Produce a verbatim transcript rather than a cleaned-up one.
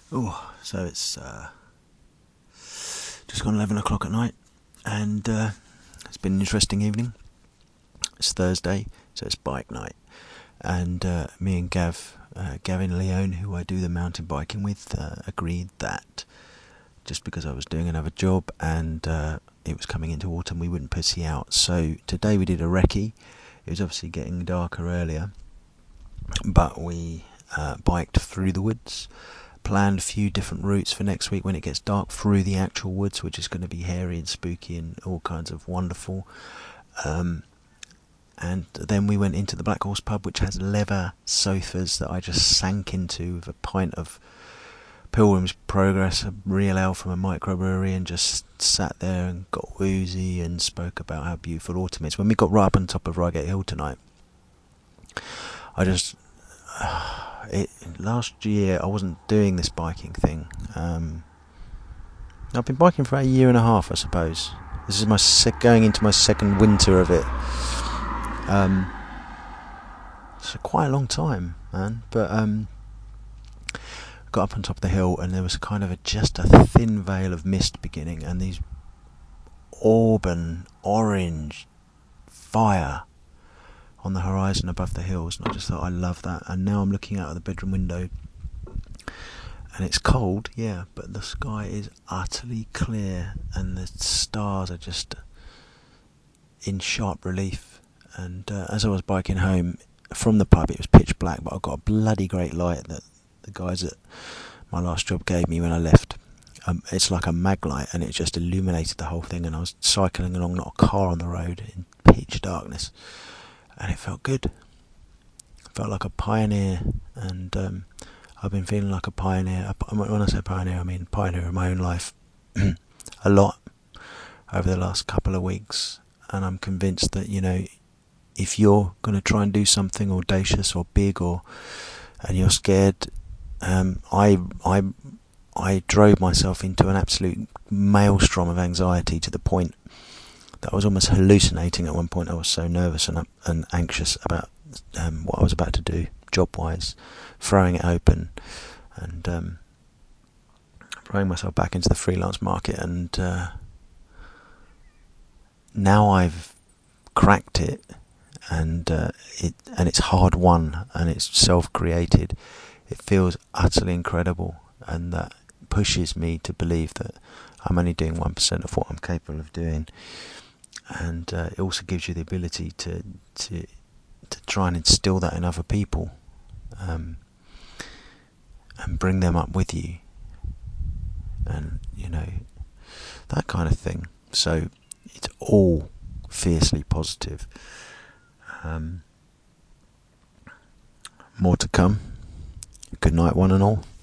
Oh, so it's uh, just gone eleven o'clock at night, and uh, it's been an interesting evening. It's Thursday, so it's bike night, and uh, me and Gav, uh, Gavin Leone, who I do the mountain biking with, uh, agreed that just because I was doing another job and uh, it was coming into autumn, we wouldn't pussy out. So today we did a recce. It was obviously getting darker earlier, but we uh, biked through the woods. Planned a few different routes for next week when it gets dark through the actual woods, which is going to be hairy and spooky and all kinds of wonderful. Um, and then we went into the Black Horse pub, which has leather sofas that I just sank into with a pint of Pilgrim's Progress, a real ale from a microbrewery, and just sat there and got woozy and spoke about how beautiful autumn is. When we got right up on top of Reigate Hill tonight, I just... Uh, It, last year I wasn't doing this biking thing. Um, I've been biking for about a year and a half, I suppose. This is my sec- going into my second winter of it. Um, it's quite a long time, man. But um, got up on top of the hill, and there was kind of a, just a thin veil of mist beginning, and these auburn orange fire on the horizon above the hills, and I just thought, I love that. And now I'm looking out of the bedroom window, and it's cold, yeah, but the sky is utterly clear, and the stars are just in sharp relief. And uh, as I was biking home from the pub, it was pitch black, but I got a bloody great light that the guys at my last job gave me when I left. Um, it's like a mag light, and it just illuminated the whole thing, and I was cycling along, not a car on the road, in pitch darkness. And it felt good. I felt like a pioneer, and um, I've been feeling like a pioneer. When I say pioneer, I mean pioneer in my own life a lot over the last couple of weeks. And I'm convinced that, you know, if you're going to try and do something audacious or big, or and you're scared, um, I I I drove myself into an absolute maelstrom of anxiety to the point that I was almost hallucinating at one point. I was so nervous and and anxious about um, what I was about to do, job-wise, throwing it open, and um, throwing myself back into the freelance market. And uh, now I've cracked it, and uh, it and it's hard won, and it's self-created. It feels utterly incredible, and that pushes me to believe that I'm only doing one percent of what I'm capable of doing. And uh, it also gives you the ability to to to try and instill that in other people, um, and bring them up with you, and you know, that kind of thing. So it's all fiercely positive. Um, more to come. Good night, one and all.